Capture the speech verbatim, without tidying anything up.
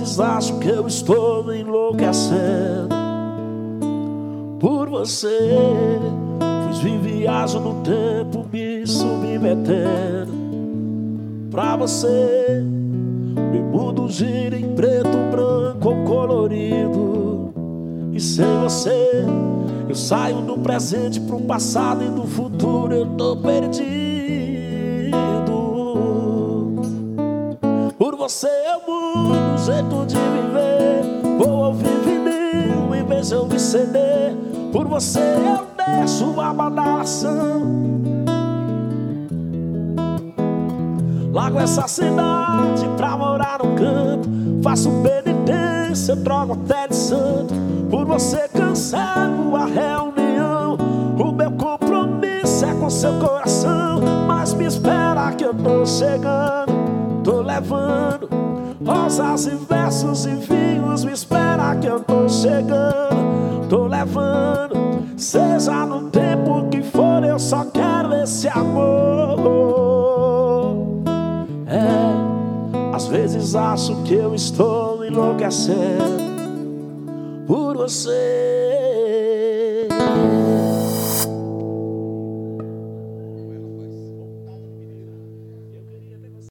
vezes acho que eu estou enlouquecendo por você, pois viajo no tempo me submetendo pra você. Meu mundo gira em preto, branco ou colorido, e sem você eu saio do presente pro passado, e do futuro eu tô perdido. Por você eu mudo o jeito de viver, vou ouvir vinil em vez de ouvir C D. Por você eu deixo a badalação, largo essa cidade pra morar no campo, faço penitência, troco até de santo. Por você cancelo a reunião, o meu compromisso é com seu coração. Mas me espera que eu tô chegando, tô levando rosas e versos e vinhos. Me espera que eu tô chegando, tô levando. Seja no tempo que for, eu só quero esse amor. É, às vezes acho que eu estou enlouquecendo por você.